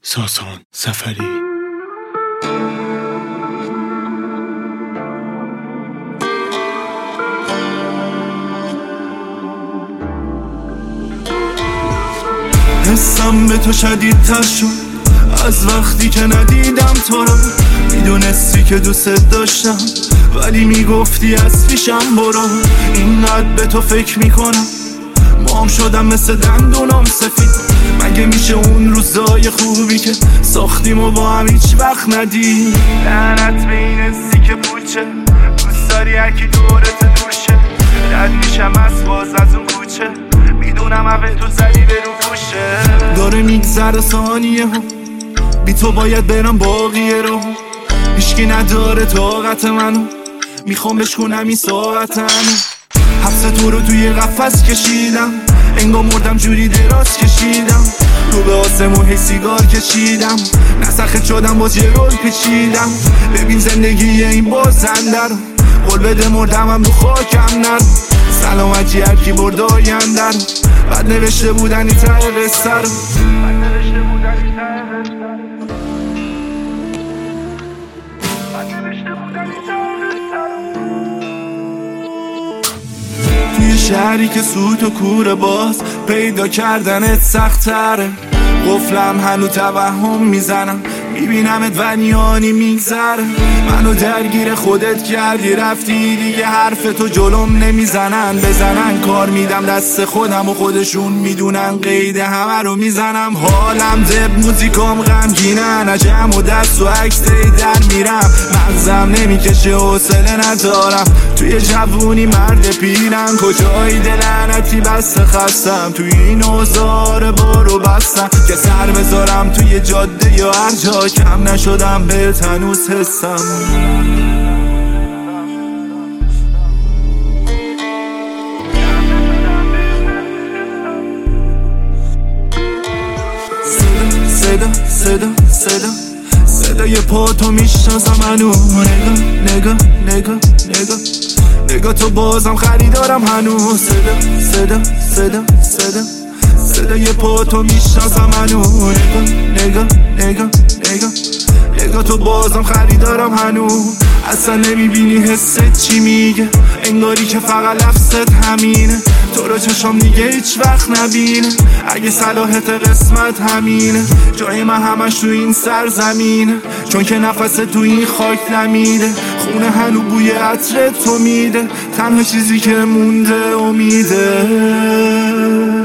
ساسان سفری. حسم به تو شدیدتر شد از وقتی که ندیدم تو رو. میدونستی که دوست داشتم ولی میگفتی از پیشم برو. اینقدر به تو فکر میکنم مام شدم مثل دندونام سفید. مگه میشه اون روزای خوبی که ساختیم و با هم هیچ وقت ندی؟ لعنت به این حسی که پوچه دوست داری هرکی دورت دور شه. رد میشم از باز از اون کوچه میدونم اوه تو زدی به رو پوشه. داره میگذره ثانیه ها بی تو باید برم باقیه رو. هیچکی نداره طاقت منو میخوام بشکنم این ساعت منو. حبس تو رو توی قفس کشیدم انگار مردم جوری دراز کشیدم. رو به آسمون هی سیگار کشیدم نسخت شدم باز یه رول پیچیدم. ببین زندگی این بازنده رو قول بده مردم هم رو خاکم نرو. سلامتی هرکی برد آینده رو بعد نوشته بودن این ته قصه رو. توی شهری که سوت و کوره باز پیدا کردنت سخت تره. قفلم هنو توهم میزنم میبینمت و نیانی میگذره. منو درگیر خودت کردی رفتی دیگه حرف تو جلوم نمیزنن. بزنن کار میدم دست خودم و خودشون میدونن قید همه رو میزنم. حالم دب موزیکام غمگینن عجم و دست و عکس در میرم. مغزم نمیکشه حوصله ندارم توی جوونی مرد پیرم. کجایی دلعنتی بسته خستم توی این اوزار برو بستم که سر بذارم توی جاده یا هر جا. کم نشدم بهت هنوز حسم. صدا صدا صدا صدای پاتو میشناسم هنو. نگاه نگاه نگاه نگاه تو بازم خریدارم هنوز. صدا صدا صدا صدا صدای پاتو میشناسم هنو. نگاه نگاه نگاه نگاه تو بازم خریدارم هنو. اصلا نمیبینی حست چی میگه انگاری که فقط لفظت همینه. تو رو چشم دیگه هیچ وقت نبینه اگه صلاحت قسمت همینه. جای من همش تو این سرزمینه چون که نفس تو این خاک نمیده. خونه هنو بوی عطر تو میده تنها چیزی که مونده امیده.